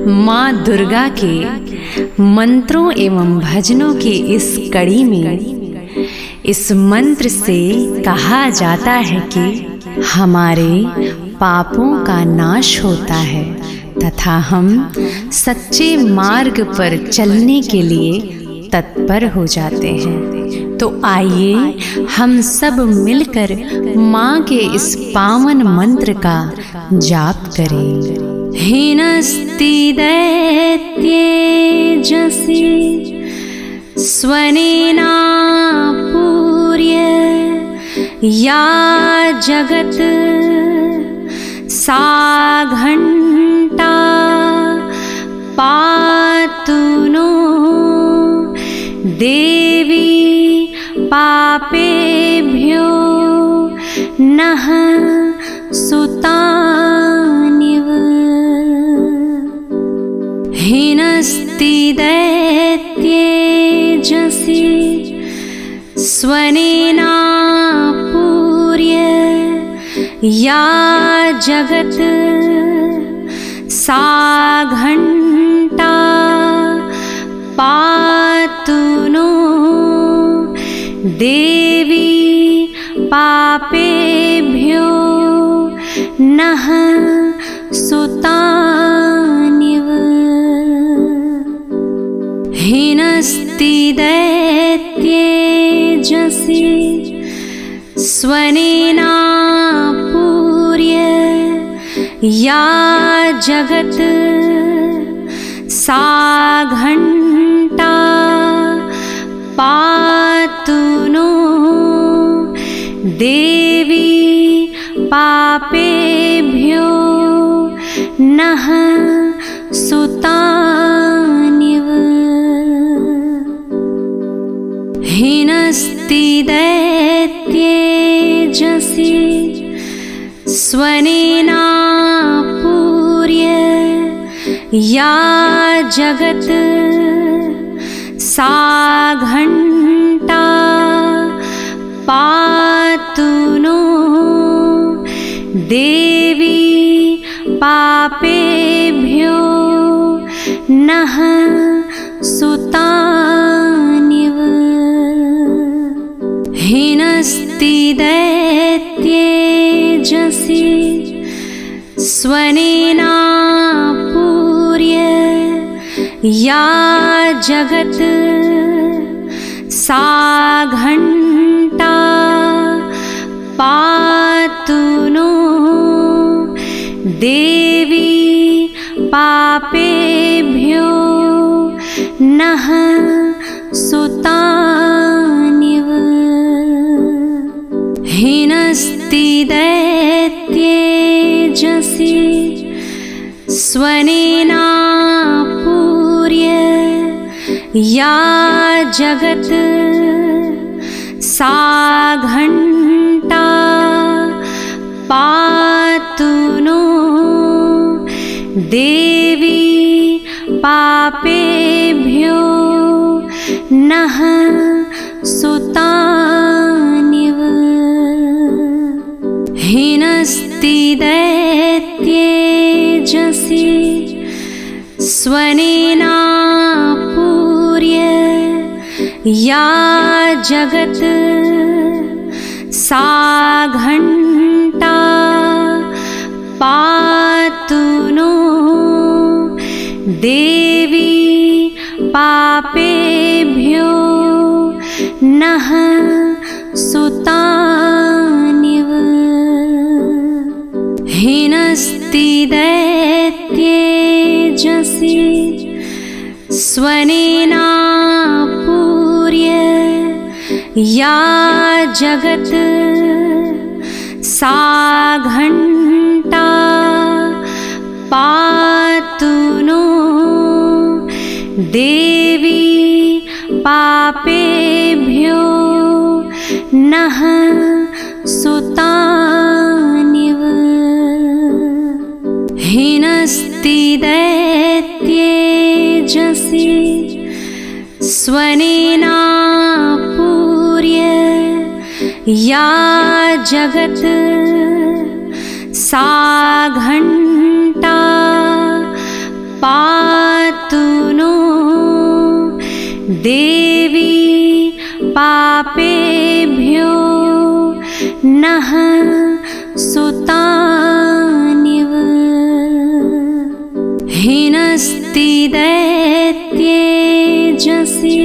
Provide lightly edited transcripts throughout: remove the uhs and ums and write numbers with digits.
माँ दुर्गा के मंत्रों एवं भजनों की इस कड़ी में इस मंत्र से कहा जाता है कि हमारे पापों का नाश होता है तथा हम सच्चे मार्ग पर चलने के लिए तत्पर हो जाते हैं। तो आइए हम सब मिलकर माँ के इस पावन मंत्र का जाप करें। हीनस्ति दैत्ये जसि स्वनेना पूर्य या जगत सा घंटा पातु नो देवी पापेभ्यो नः सुतानिव। हीनस्ति दैत्ये जसि स्वनेना पूर्य या जगत सा घंटा पातु नो देवी पापेभ्यो नः सुतानिव। हीनस्ति दैत्ये जसि स्वनेना पूर्य या जगत सा घंटा पातु नो देवी पापेभ्यो नः सुतानिव। हीनस्ति दैत्ये जसि स्वनेना पूर्य या जगत सा घंटा पातु नो देवी पापेभ्यो नः सुतानिव। हीनस्ति दैत्ये जसि स्वनेना पूर्य या जगत सा घंटा पातु नो देवी पापेभ्यो नः सुतानिव। हीनस्ति दैत्ये जसि स्वनेना पूर्य या जगत सा घंटा पातु नो देवी पापेभ्यो नः सुतानिव। हीनस्ति दैत्ये जसि स्वनेना पूर्य या जगत सा घंटा पातु नो देवी पापेभ्यो नः सुतानिव। हीनस्ति दैत्ये जसि स्वनेना पूर्य या जगत सा घंटा पातु नो देवी पापेभ्यो नः सुतानिव। हीनस्ति दैत्ये जसि स्वनेना पूर्य या जगत सा घंटा पा देवी पापेभ्यो नः सुतानिव हिनस्ति दैत्येजसि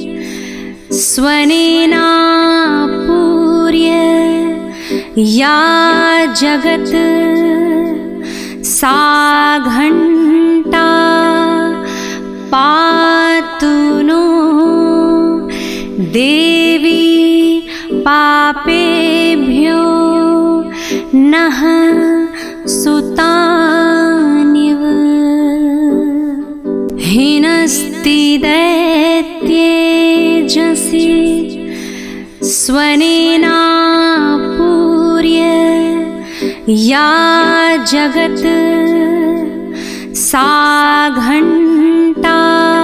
स्वनेनापूर्य या जगत् सा घण्टा पातु नो देवी पापेभ्यो नः सुतानिव हिनस्ति दैत्येजसि स्वनेनापूर्य या जगत् सा घण्टा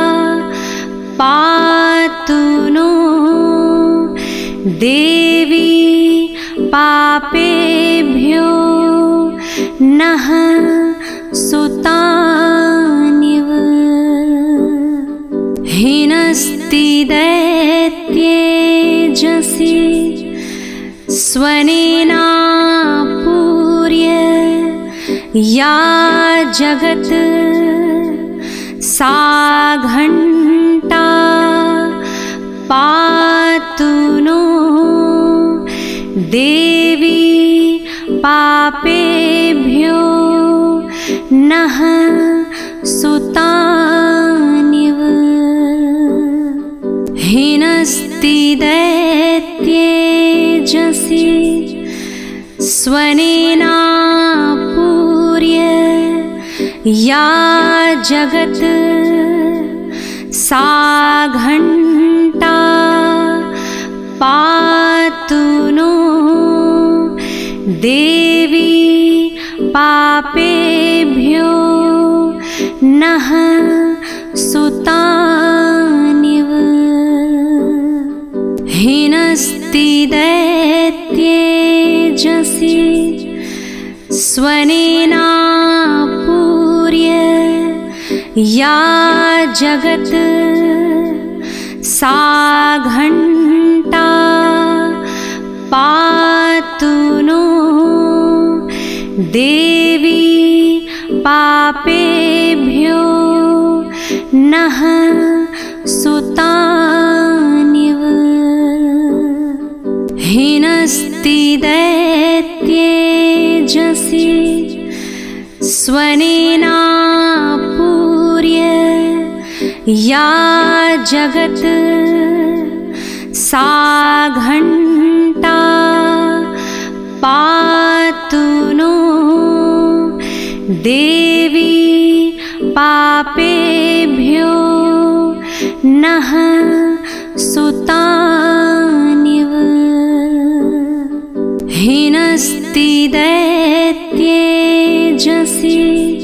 पातु नो देवी पापेभ्यो नः सुतानिव हिनस्ति दैत्येजसि स्वनेनापूर्य या जगत् सा घण्टा पातु नो देवी पापेभ्यो नः सुतानिव हिनस्ति दैत्येजसि स्वनेनापूर्य या जगत् सा घण्टा पातु नो देवी पापेभ्यो नः सुतानिव हिनस्ति दैत्येजसि स्वनेनापूर्य या जगत् सा घण्टा पातु नो देवी पापेभ्यो नः सुतानिव हिनस्ति दैत्येजसि स्वनेनापूर्य या जगत् सा घण्टा पातु नो देवी पापेभ्यो नः सुतानिव हिनस्ति दैत्येजसि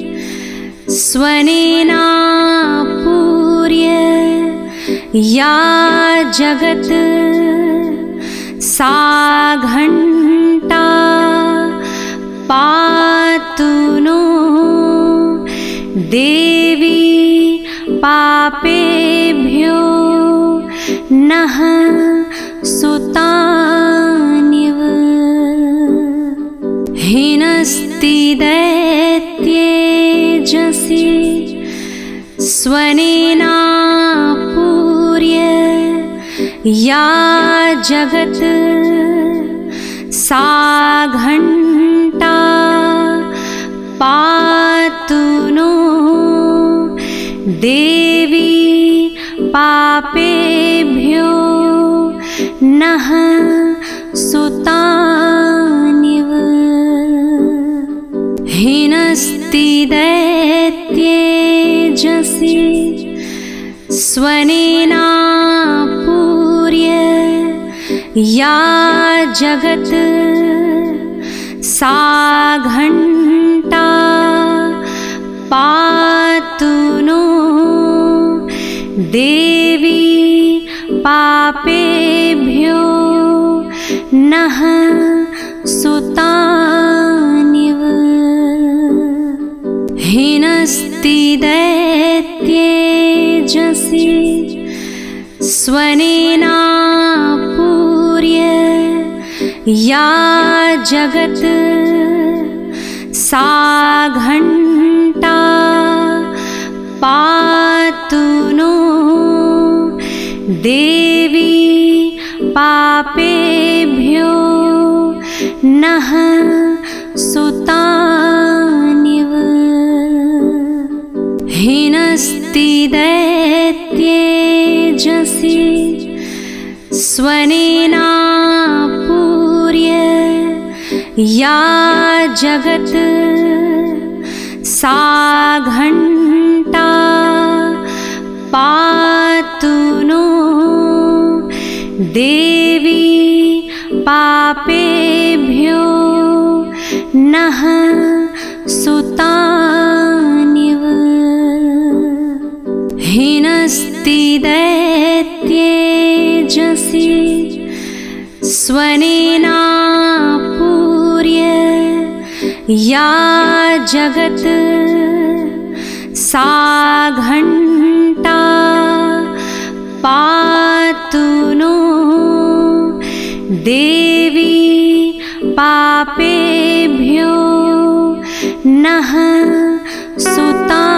स्वनेनापूर्य या जगत् सा घण्टा पातु नो देवी पापेभ्यो नः सुतानिव हिनस्ति दैत्येजसि स्वनेनापूर्य या जगत् सा घण्टा पातु नो देवी पापेभ्यो नः सुतानिव हिनस्ति दैत्येजसि स्वनेनापूर्य या जगत् सा घण्टा पातु नो देवी पापेभ्यो नः सुतानिव हिनस्ति दैत्येजसि स्वनेनापूर्य या जगत् सा घण्टा पातु नो देवी पापेभ्यो नः सुतानिव। हिनस्ति दैत्येजसि स्वनेनापूर्य या जगत् सा घण्टा पातु नो देवी पापेभ्यो नः सुतानिव। हिनस्ति दैत्येजसि स्वनेनापूर्य या जगत् सा घण्टा पातु नो देवी पापेभ्यो नः सुतानिव।